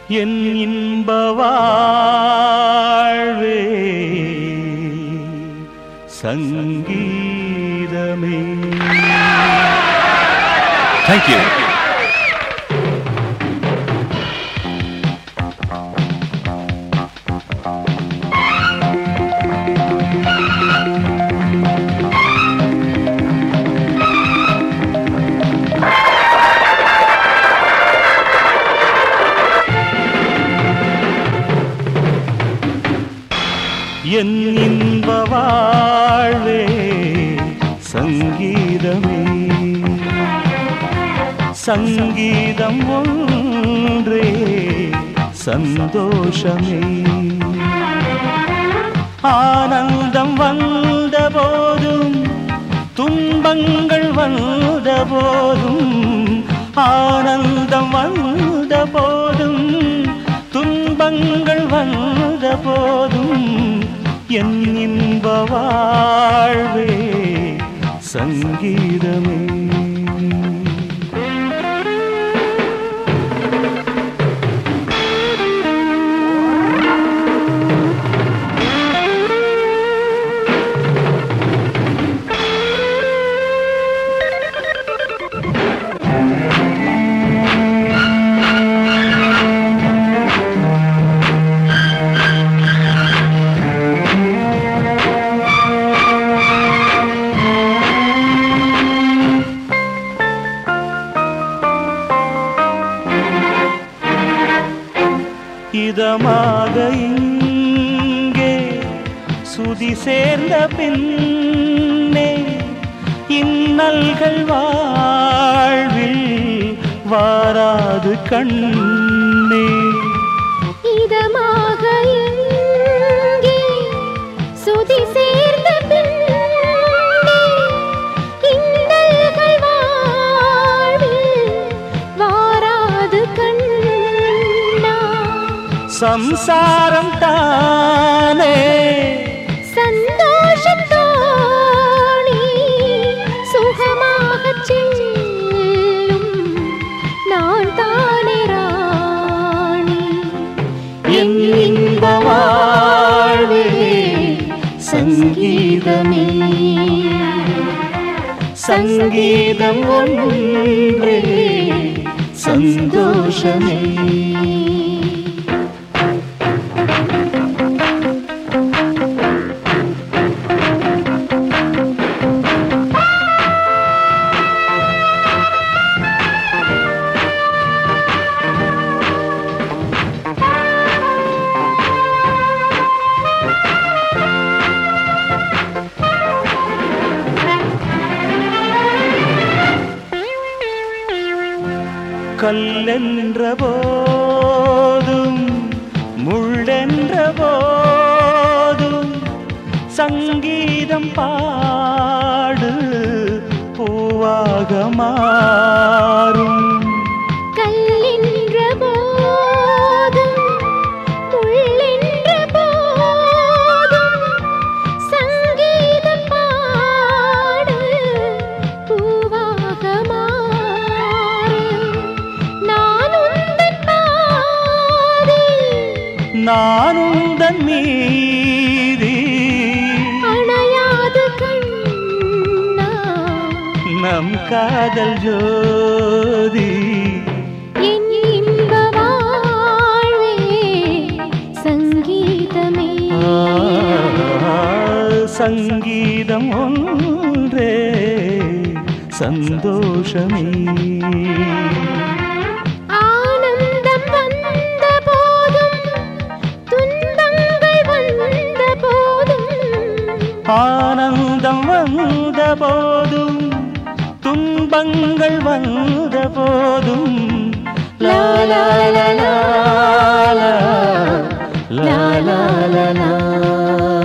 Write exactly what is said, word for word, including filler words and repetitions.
என் இன்ப வாழ்வே சங்கீதமே. Thank you. என் இன்ப வாழ்வே சங்கீதமே, சங்கீதம் ஒன்றே சந்தோஷமே. ஆனந்தம் வந்த போதும் துன்பங்கள் வந்த போதும், ஆனந்தம் வந்த போதும் துன்பங்கள் வந்த போதும், என் இன்ப வாழ்வே சங்கீதமே. இதமாக இங்கே சுதி சேர்ந்த பின்னே, இன்னல்கள் வாழ்வில் வாராது கண்ணே. இதமாக இங்கே சுதி சேர்ந்த பின்னே, இன்னல்கள் வாழ்வில் வாராது கண்ணா. சம்சாரம் தானே சந்தோஷத்தோணி சுகமாகச் செல்லும் நான் தானே ராணி. என் இன்ப வாழ்வே சங்கீதமே, சங்கீதம் ஒன்றே சந்தோஷமே. கல்லென்ற போதும் முள்ளென்ற போதும் சங்கீதம் பாடு பூவாக மாறும். கல்லென்ற போதும் முள்ளென்ற போதும் சங்கீதம் பாடு பூவாக மாறும். நான் உந்தன் பாதி, நான் உந்தன் மீதி, அணையாது கண்ணா நம் காதல் ஜோதி. என் இன்ப வாழ்வே சங்கீதமே, சங்கீதம் ஒன்றே சந்தோஷமே. ஆனந்தம் வந்த போதும் துன்பங்கள் வந்த போதும், ஆனந்தம் வந்த போதும் துன்பங்கள் வந்த போதும், லா லா லா லா லா லா லா லா.